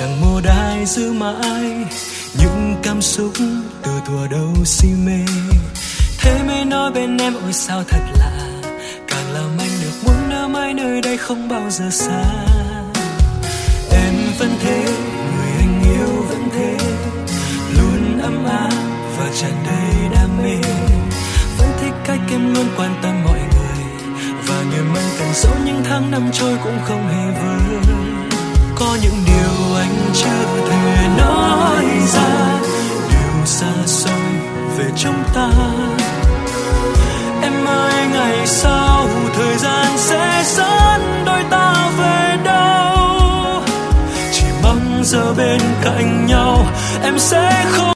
chẳng một ai giữ mãi những cảm xúc từ thuở đầu si mê. Thế mới nói bên em ôi sao thật lạ, càng làm anh được muốn ở mãi nơi đây không bao giờ xa. Em vẫn thế, người anh yêu vẫn thế, luôn ấm áp và tràn đầy đam mê. Vẫn thích cách em luôn quan tâm mọi người, và niềm anh cần dẫu những tháng năm trôi cũng không hề vơi. Có những điều anh chưa thể nói ra, điều xa xôi về chúng ta. Em ơi ngày sau thời gian sẽ dẫn đôi ta về đâu, chỉ mong giờ bên cạnh nhau em sẽ không